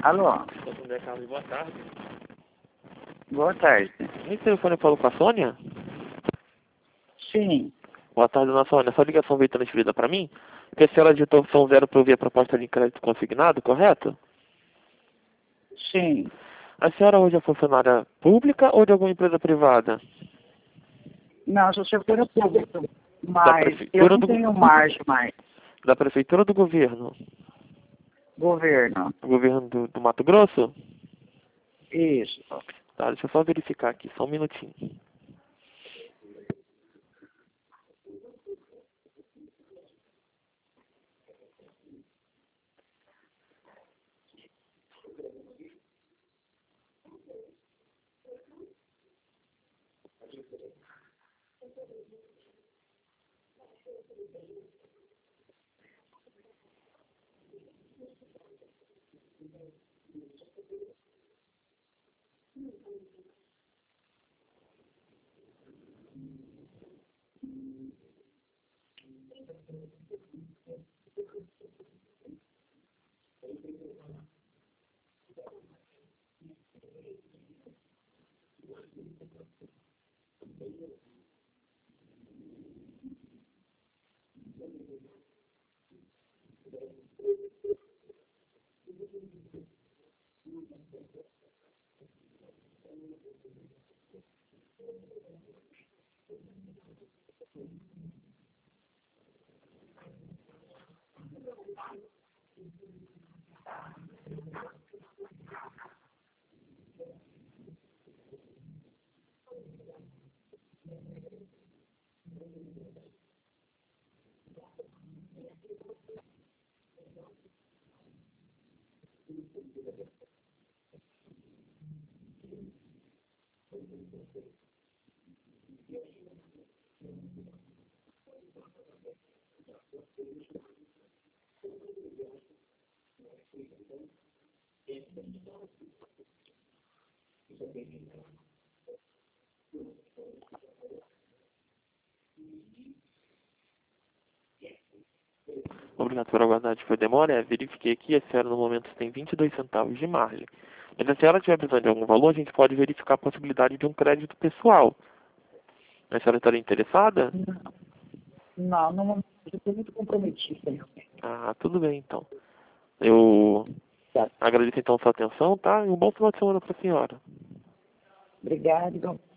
Alô, José Carlos, boa tarde. boa tarde. Esse telefone falou com a Sônia? Sim, Boa tarde, dona Sônia. Essa ligação veio transferida para mim, porque a senhora digitou opção 0 para eu ver a proposta de crédito consignado, correto? sim. A senhora hoje é funcionária pública ou de alguma empresa privada? Não, sou servidora pública, Da mas eu prefeitura não tenho margem mais. Da prefeitura ou do governo? Governo. Do governo do Mato Grosso? Isso. Tá, deixa eu só verificar aqui, só um minutinho. Obrigado por aguardar, foi demora. Verifiquei aqui, a senhora no momento tem 22 centavos de margem. Mas se a senhora tiver precisando de algum valor, a gente pode verificar a possibilidade de um crédito pessoal. A senhora estaria interessada? Não, eu estou muito comprometida. Ah, tudo bem então. Eu Tá. agradeço então a sua atenção, tá? E um bom final de semana para a senhora. Obrigado.